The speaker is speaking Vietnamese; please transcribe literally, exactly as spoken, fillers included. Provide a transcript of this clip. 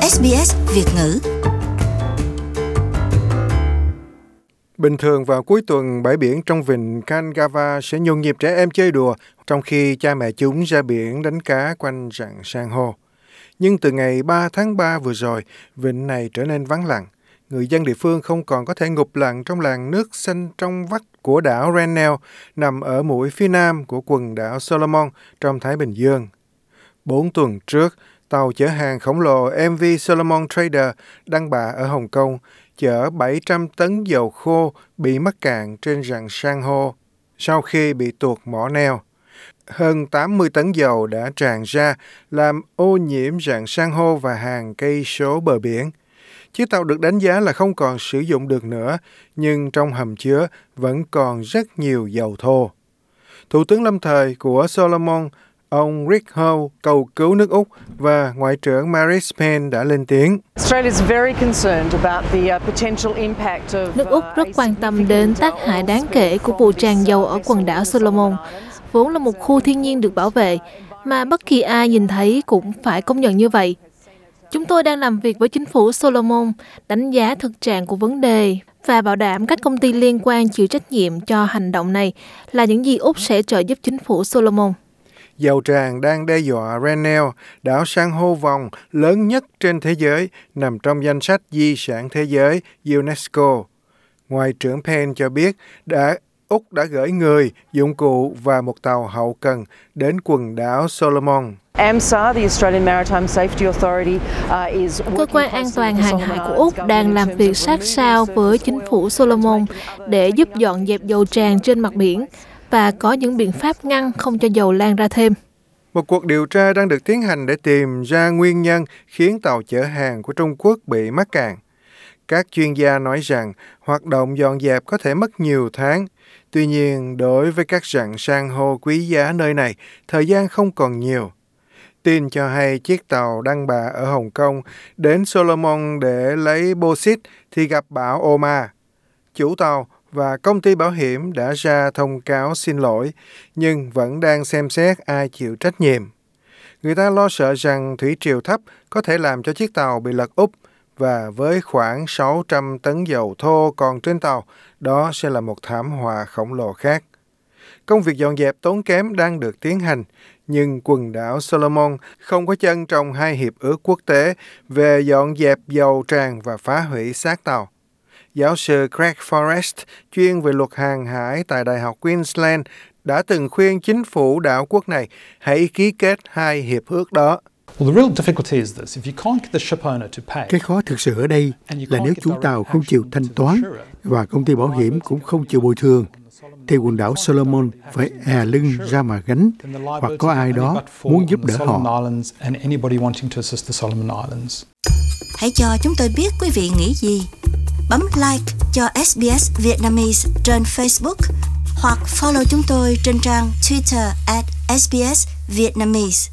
ét bê ét Việt ngữ. Bình thường vào cuối tuần, bãi biển trong vịnh Kangawa sẽ nhộn nhịp trẻ em chơi đùa, trong khi cha mẹ chúng ra biển đánh cá quanh rặng san hô. Nhưng từ ngày ba tháng ba vừa rồi, vịnh này trở nên vắng lặng. Người dân địa phương không còn có thể ngụp lặn trong làn nước xanh trong vắt của đảo Rennell, nằm ở mũi phía nam của quần đảo Solomon trong Thái Bình Dương. Bốn tuần trước, tàu chở hàng khổng lồ em vê Solomon Trader đăng bạ ở Hồng Kông, chở bảy trăm tấn dầu khô bị mắc cạn trên rặng san hô sau khi bị tuột mỏ neo. Hơn tám mươi tấn dầu đã tràn ra, làm ô nhiễm rặng san hô và hàng cây số bờ biển. Chiếc tàu được đánh giá là không còn sử dụng được nữa, nhưng trong hầm chứa vẫn còn rất nhiều dầu thô. Thủ tướng lâm thời của Solomon, ông Rick Howe, cầu cứu nước Úc và Ngoại trưởng Marise Payne đã lên tiếng. Nước Úc rất quan tâm đến tác hại đáng kể của vụ tràn dầu ở quần đảo Solomon, vốn là một khu thiên nhiên được bảo vệ, mà bất kỳ ai nhìn thấy cũng phải công nhận như vậy. Chúng tôi đang làm việc với chính phủ Solomon, đánh giá thực trạng của vấn đề và bảo đảm các công ty liên quan chịu trách nhiệm cho hành động này là những gì Úc sẽ trợ giúp chính phủ Solomon. Dầu tràn đang đe dọa Rennell, đảo san hô vòng lớn nhất trên thế giới, nằm trong danh sách di sản thế giới UNESCO. Ngoại trưởng Payne cho biết đã Úc đã gửi người, dụng cụ và một tàu hậu cần đến quần đảo Solomon. Cơ quan an toàn hàng hải của Úc đang làm việc sát sao với chính phủ Solomon để giúp dọn dẹp dầu tràn trên mặt biển và có những biện pháp ngăn không cho dầu lan ra thêm. Một cuộc điều tra đang được tiến hành để tìm ra nguyên nhân khiến tàu chở hàng của Trung Quốc bị mắc cạn. Các chuyên gia nói rằng hoạt động dọn dẹp có thể mất nhiều tháng. Tuy nhiên, đối với các rặng san hô quý giá nơi này, thời gian không còn nhiều. Tin cho hay chiếc tàu đăng bạ ở Hồng Kông đến Solomon để lấy bauxit thì gặp bão Oma. Chủ tàu và công ty bảo hiểm đã ra thông cáo xin lỗi, nhưng vẫn đang xem xét ai chịu trách nhiệm. Người ta lo sợ rằng thủy triều thấp có thể làm cho chiếc tàu bị lật úp, và với khoảng sáu trăm tấn dầu thô còn trên tàu, đó sẽ là một thảm họa khổng lồ khác. Công việc dọn dẹp tốn kém đang được tiến hành, nhưng quần đảo Solomon không có chân trong hai hiệp ước quốc tế về dọn dẹp dầu tràn và phá hủy xác tàu. Giáo sư Craig Forrest, chuyên về luật hàng hải tại Đại học Queensland, đã từng khuyên chính phủ đảo quốc này hãy ký kết hai hiệp ước đó. Cái khó thực sự ở đây là nếu chủ tàu không chịu thanh toán và công ty bảo hiểm cũng không chịu bồi thường, thì quần đảo Solomon phải è lưng ra mà gánh, hoặc có ai đó muốn giúp đỡ họ. Hãy cho chúng tôi biết quý vị nghĩ gì. Bấm like cho ét bê ét Vietnamese trên Facebook hoặc follow chúng tôi trên trang Twitter at ét bê ét Vietnamese.